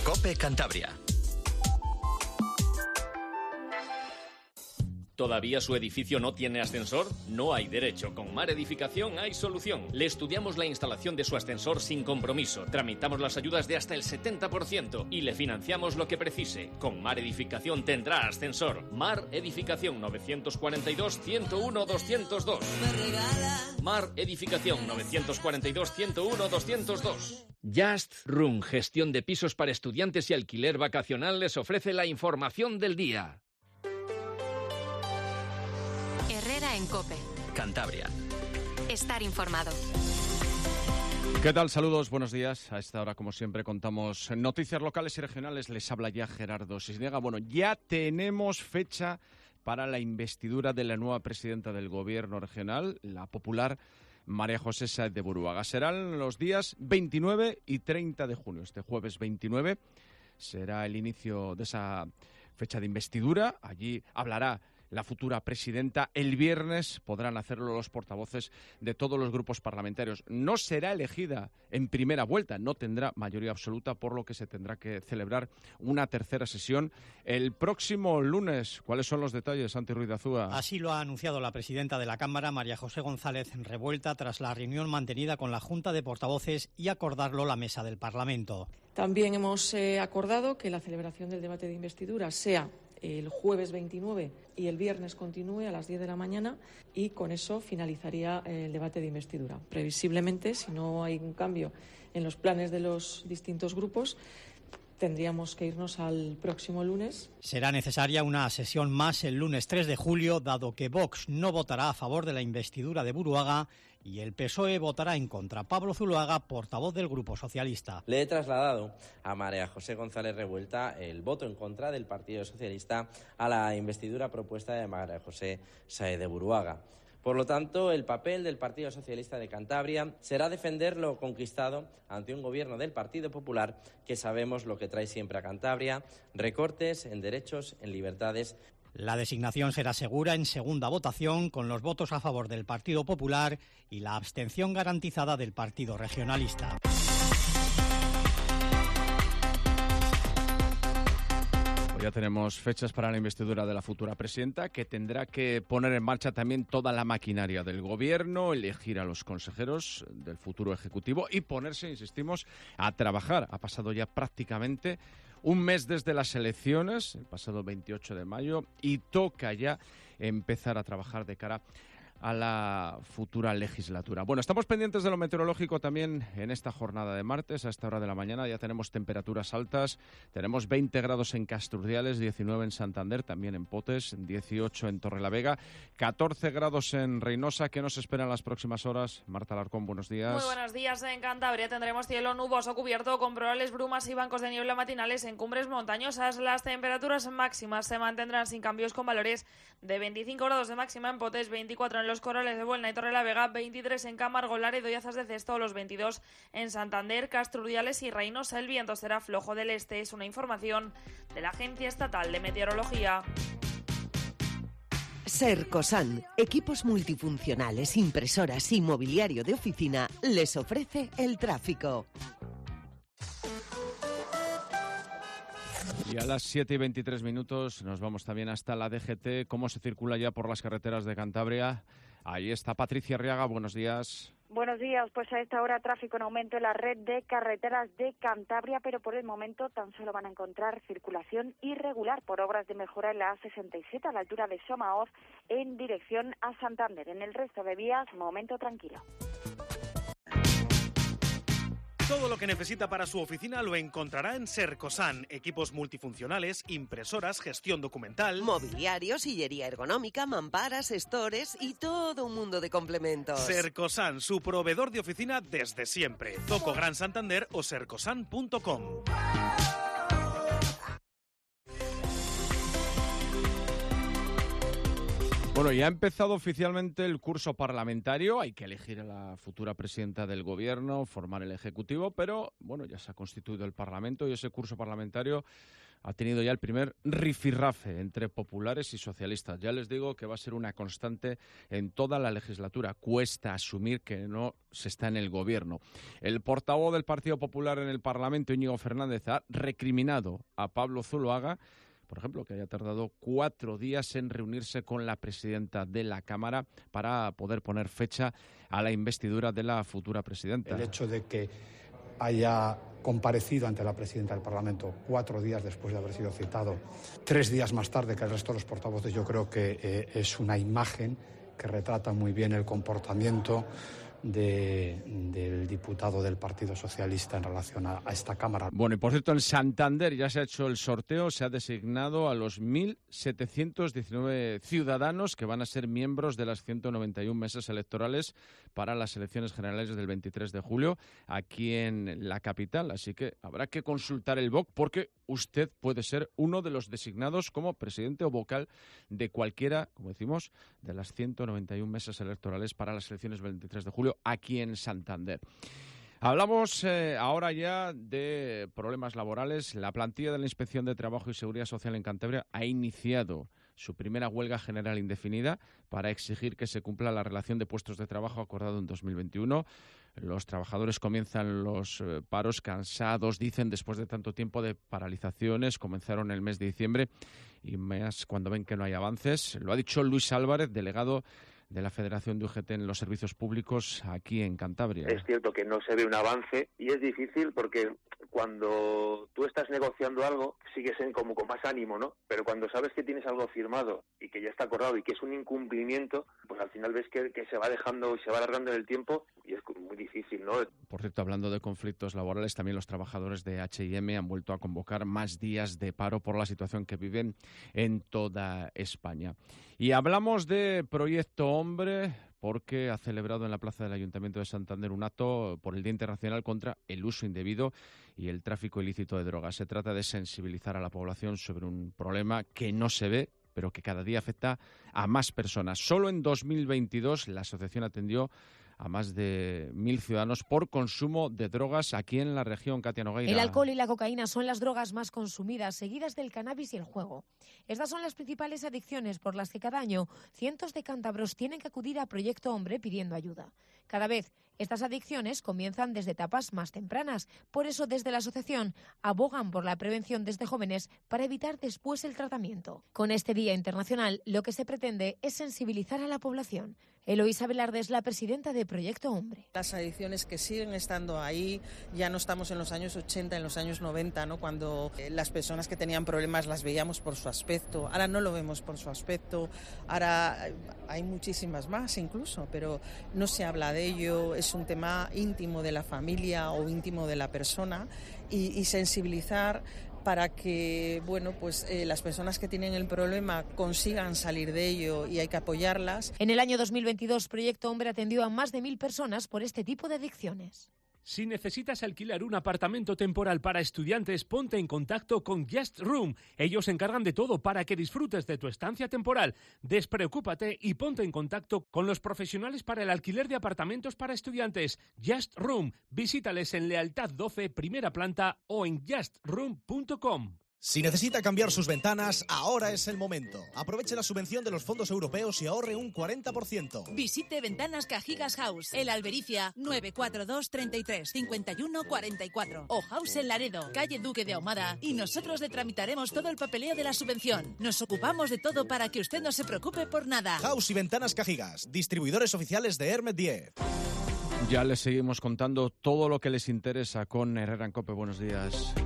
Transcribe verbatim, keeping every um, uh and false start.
COPE Cantabria. ¿Todavía su edificio no tiene ascensor? No hay derecho. Con Mar Edificación hay solución. Le estudiamos la instalación de su ascensor sin compromiso. Tramitamos las ayudas de hasta el setenta por ciento y le financiamos lo que precise. Con Mar Edificación tendrá ascensor. Mar Edificación novecientos cuarenta y dos, ciento uno, doscientos dos. Mar Edificación novecientos cuarenta y dos, ciento uno, doscientos dos. Just Room, gestión de pisos para estudiantes y alquiler vacacional, les ofrece la información del día. Herrera en COPE. Cantabria. Estar informado. ¿Qué tal? Saludos, buenos días. A esta hora, como siempre, contamos noticias locales y regionales. Les habla ya Gerardo Cisniega. Bueno, ya tenemos fecha para la investidura de la nueva presidenta del Gobierno regional, la popular María José Sáez de Buruaga. Serán los días veintinueve y treinta de junio. Este jueves veintinueve será el inicio de esa fecha de investidura. Allí hablará la futura presidenta. El viernes podrán hacerlo los portavoces de todos los grupos parlamentarios. No será elegida en primera vuelta, no tendrá mayoría absoluta, por lo que se tendrá que celebrar una tercera sesión el próximo lunes. ¿Cuáles son los detalles, Santi Ruiz de Azúa? Así lo ha anunciado la presidenta de la Cámara, María José González Revuelta, tras la reunión mantenida con la Junta de Portavoces y acordarlo la mesa del Parlamento. También hemos eh, acordado que la celebración del debate de investidura sea el jueves veintinueve y el viernes continúe a las diez de la mañana, y con eso finalizaría el debate de investidura. Previsiblemente, si no hay un cambio en los planes de los distintos grupos, tendríamos que irnos al próximo lunes. Será necesaria una sesión más el lunes tres de julio, dado que Vox no votará a favor de la investidura de Buruaga y el P S O E votará en contra. Pablo Zuluaga, portavoz del Grupo Socialista. Le he trasladado a María José González Revuelta el voto en contra del Partido Socialista a la investidura propuesta de María José Sáez de Buruaga. Por lo tanto, el papel del Partido Socialista de Cantabria será defender lo conquistado ante un gobierno del Partido Popular que sabemos lo que trae siempre a Cantabria: recortes en derechos, en libertades. La designación será segura en segunda votación, con los votos a favor del Partido Popular y la abstención garantizada del Partido Regionalista. Ya tenemos fechas para la investidura de la futura presidenta, que tendrá que poner en marcha también toda la maquinaria del Gobierno, elegir a los consejeros del futuro Ejecutivo y ponerse, insistimos, a trabajar. Ha pasado ya prácticamente un mes desde las elecciones, el pasado veintiocho de mayo, y toca ya empezar a trabajar de cara a la futura legislatura. Bueno, estamos pendientes de lo meteorológico también en esta jornada de martes. A esta hora de la mañana ya tenemos temperaturas altas. Tenemos veinte grados en Casturdiales, diecinueve en Santander, también en Potes, dieciocho en Torrelavega, catorce grados en Reynosa. ¿Qué nos esperan las próximas horas? Marta Alarcón, buenos días. Muy buenos días. En Cantabria tendremos cielo nuboso cubierto con probables brumas y bancos de niebla matinales en cumbres montañosas. Las temperaturas máximas se mantendrán sin cambios, con valores de veinticinco grados de máxima en Potes, veinticuatro en los Corrales de Buelna y Torrelavega, veintitrés en Camargo, Laredo y Azas de Cesto, los veintidós en Santander, Casturdiales y Reynosa. El viento será flojo del este. Es una información de la Agencia Estatal de Meteorología. Sercosan, equipos multifuncionales, impresoras y mobiliario de oficina, les ofrece el tráfico. Y a las siete y veintitrés minutos nos vamos también hasta la D G T. ¿Cómo se circula ya por las carreteras de Cantabria? Ahí está Patricia Arriaga, buenos días. Buenos días, pues a esta hora tráfico en aumento en la red de carreteras de Cantabria, pero por el momento tan solo van a encontrar circulación irregular por obras de mejora en la A sesenta y siete a la altura de Somaoz en dirección a Santander. En el resto de vías, momento tranquilo. Todo lo que necesita para su oficina lo encontrará en Sercosan. Equipos multifuncionales, impresoras, gestión documental, mobiliario, sillería ergonómica, mamparas, stores y todo un mundo de complementos. Sercosan, su proveedor de oficina desde siempre. Zoco Gran Santander o sercosan punto com. Bueno, ya ha empezado oficialmente el curso parlamentario. Hay que elegir a la futura presidenta del Gobierno, formar el Ejecutivo, pero bueno, ya se ha constituido el Parlamento y ese curso parlamentario ha tenido ya el primer rifirrafe entre populares y socialistas. Ya les digo que va a ser una constante en toda la legislatura. Cuesta asumir que no se está en el gobierno. El portavoz del Partido Popular en el Parlamento, Íñigo Fernández, ha recriminado a Pablo Zuloaga, por ejemplo, que haya tardado cuatro días en reunirse con la presidenta de la Cámara para poder poner fecha a la investidura de la futura presidenta. El hecho de que haya comparecido ante la presidenta del Parlamento cuatro días después de haber sido citado, tres días más tarde que el resto de los portavoces, yo creo que eh, es una imagen que retrata muy bien el comportamiento de, del diputado del Partido Socialista en relación a, a esta Cámara. Bueno, y por cierto, en Santander ya se ha hecho el sorteo, se ha designado a los mil setecientos diecinueve ciudadanos que van a ser miembros de las ciento noventa y una mesas electorales para las elecciones generales del veintitrés de julio aquí en la capital. Así que habrá que consultar el B O C porque usted puede ser uno de los designados como presidente o vocal de cualquiera, como decimos, de las ciento noventa y una mesas electorales para las elecciones del veintitrés de julio aquí en Santander. Hablamos eh, ahora ya de problemas laborales. La plantilla de la Inspección de Trabajo y Seguridad Social en Cantabria ha iniciado su primera huelga general indefinida para exigir que se cumpla la relación de puestos de trabajo acordado en dos mil veintiuno. Los trabajadores comienzan los eh, paros cansados, dicen, después de tanto tiempo de paralizaciones. Comenzaron el mes de diciembre y más cuando ven que no hay avances. Lo ha dicho Luis Álvarez, delegado de la Federación de U G T en los servicios públicos aquí en Cantabria. Es cierto que no se ve un avance y es difícil porque cuando tú estás negociando algo sigues en como con más ánimo, ¿no? Pero cuando sabes que tienes algo firmado y que ya está acordado y que es un incumplimiento, pues al final ves que, que se va dejando y se va alargando en el tiempo y es muy difícil, ¿no? Por cierto, hablando de conflictos laborales, también los trabajadores de H y M han vuelto a convocar más días de paro por la situación que viven en toda España. Y hablamos de Proyecto Hombre porque ha celebrado en la plaza del Ayuntamiento de Santander un acto por el Día Internacional contra el uso indebido y el tráfico ilícito de drogas. Se trata de sensibilizar a la población sobre un problema que no se ve, pero que cada día afecta a más personas. Solo en dos mil veintidós la asociación atendió a más de mil ciudadanos por consumo de drogas aquí en la región. Katia Nogueira. El alcohol y la cocaína son las drogas más consumidas, seguidas del cannabis y el juego. Estas son las principales adicciones por las que cada año cientos de cántabros tienen que acudir a Proyecto Hombre pidiendo ayuda. Cada vez estas adicciones comienzan desde etapas más tempranas. Por eso, desde la asociación, abogan por la prevención desde jóvenes para evitar después el tratamiento. Con este Día Internacional, lo que se pretende es sensibilizar a la población. Eloísa Velarde es la presidenta de Proyecto Hombre. Las adicciones que siguen estando ahí, ya no estamos en los años ochenta, en los años noventa, ¿no? Cuando eh, las personas que tenían problemas las veíamos por su aspecto. Ahora no lo vemos por su aspecto, ahora hay muchísimas más incluso, pero no se habla de ello. Es un tema íntimo de la familia o íntimo de la persona y, y sensibilizar para que bueno, pues, eh, las personas que tienen el problema consigan salir de ello y hay que apoyarlas. En el año dos mil veintidós, Proyecto Hombre atendió a más de mil personas por este tipo de adicciones. Si necesitas alquilar un apartamento temporal para estudiantes, ponte en contacto con Just Room. Ellos se encargan de todo para que disfrutes de tu estancia temporal. Despreocúpate y ponte en contacto con los profesionales para el alquiler de apartamentos para estudiantes. Just Room. Visítales en Lealtad doce, primera planta o en just room punto com. Si necesita cambiar sus ventanas, ahora es el momento. Aproveche la subvención de los fondos europeos y ahorre un cuarenta por ciento. Visite Ventanas Cajigas House, el Albericia, nueve cuatro dos, treinta y tres, cincuenta y uno, cuarenta y cuatro. O House en Laredo, calle Duque de Ahumada. Y nosotros le tramitaremos todo el papeleo de la subvención. Nos ocupamos de todo para que usted no se preocupe por nada. House y Ventanas Cajigas, distribuidores oficiales de Hermet diez. Ya les seguimos contando todo lo que les interesa con Herrera en COPE. Buenos días.